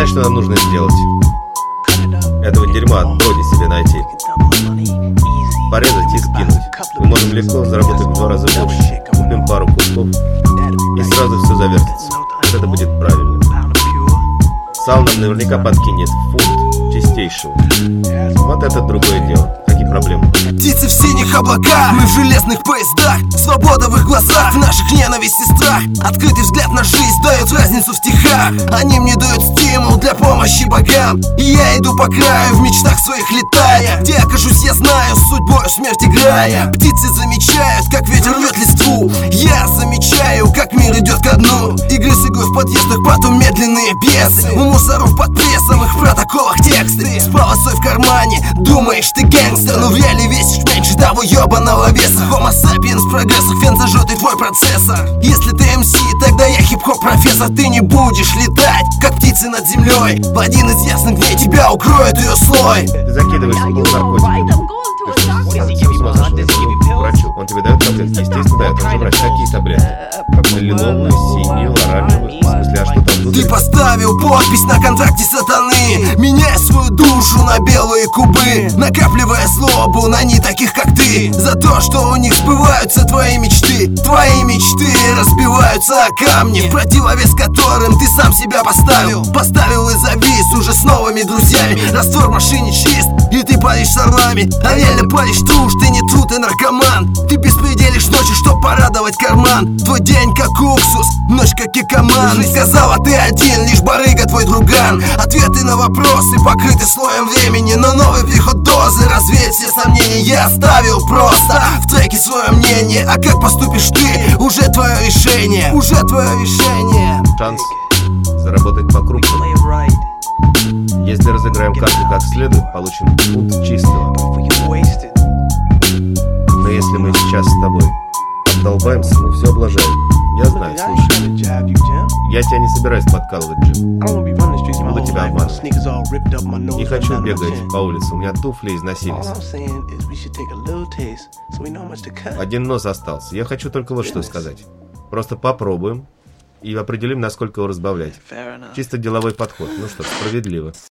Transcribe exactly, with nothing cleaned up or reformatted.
Знаешь, что нам нужно сделать? Этого дерьма от Броди себе найти. Порезать и скинуть. Мы можем легко заработать в два раза больше. Купим пару кусков, и сразу все завертится. Вот это будет правильно. Сал нам наверняка подкинет фунт чистейшего. Вот это другое дело. Какие проблемы? Птицы в синих облаках, мы в железных поездах. Свобода в их глазах, в наших ненависть и страх. Открытый взгляд на жизнь дает разницу в стихах. Они мне дают стимул для помощи богам. И я иду по краю, в мечтах своих летая. Где окажусь, я знаю, с судьбой смерть играя. Птицы замечают, как ветер рвет листву. Я замечаю, как мир идет ко дну. Игры с игрой в подъездах, потом медленные бесы. У мусоров под прессом, их в протоколах тексты. С полосой в кармане, думаешь ты гангстер, но в реале весишь меньше того ебаного веса. Homo sapiens в прогрессах, фен зажжет и твой процессор. Если ты эм си, тогда я хип-хоп профессор. Ты не будешь летать, как птицы над землей. В один из ясных дней тебя укроет ее слой. Ты закидываешь в наркотики. Ты что, к врачу? Он тебе дает таблетки? Естественно, дает. Он же врач. Какие таблетки? Лиловую, синюю, оранжевую. В смысле, а что там внутри? Ты поставил подпись на контракте сатаны. Меняй свою душу на белые кубы, накапливая злобу на не таких, как ты. За то, что у них сбываются твои мечты. Твои мечты разбиваются о камни, в противовес которым ты сам себя поставил. Поставил и завис уже с новыми друзьями. Раствор в машине чист, и ты палишь с орлами. А реально палишь тушь, ты не тру, ты наркоман. Ты беспределишь ночью, чтоб порадовать карман. Твой день как уксус, ночь как кикоман. И сказала, ты один, лишь барыга твой друган. Ответы на вопросы покрыты слоем времени, но новый приход дозы развеет все сомнения. Я оставил просто в треке свое мнение. А как поступишь ты, уже твое решение. Уже твое решение. Шанс заработать по-крупному. Если разыграем карту как следует, получим фунт чистого. Но если мы сейчас с тобой отдолбаемся, мы все облажаем. Я знаю, слушай. Я тебя не собираюсь подкалывать, Джим. Буду тебя обманывать. Не хочу бегать по улице, у меня туфли износились. Один нос остался. Я хочу только вот что сказать. Просто попробуем и определим, насколько его разбавлять. Чисто деловой подход. Ну что ж, справедливо.